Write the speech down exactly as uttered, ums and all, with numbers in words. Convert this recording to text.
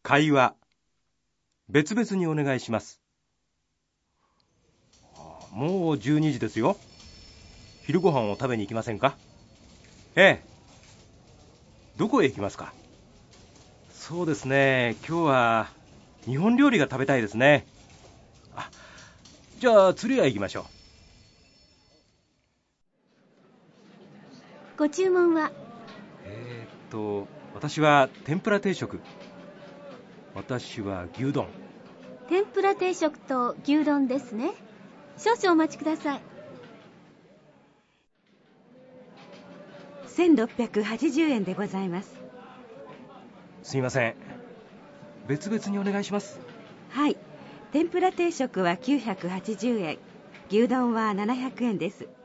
会話、別々にお願いします。もうじゅうにじですよ。昼ご飯を食べに行きませんか？ええ。どこへ行きますか？そうですね、今日は日本料理が食べたいですね。あ、じゃあ釣り屋行きましょう。 ご注文は？ えーっと私は天ぷら定食。私は牛丼。 天ぷら定食と牛丼ですね。少々お待ちください。 せんろっぴゃくはちじゅうえんでございます。 すいません、別々にお願いします。 はい、天ぷら定食はきゅうひゃくはちじゅうえん、牛丼はななひゃくえんです。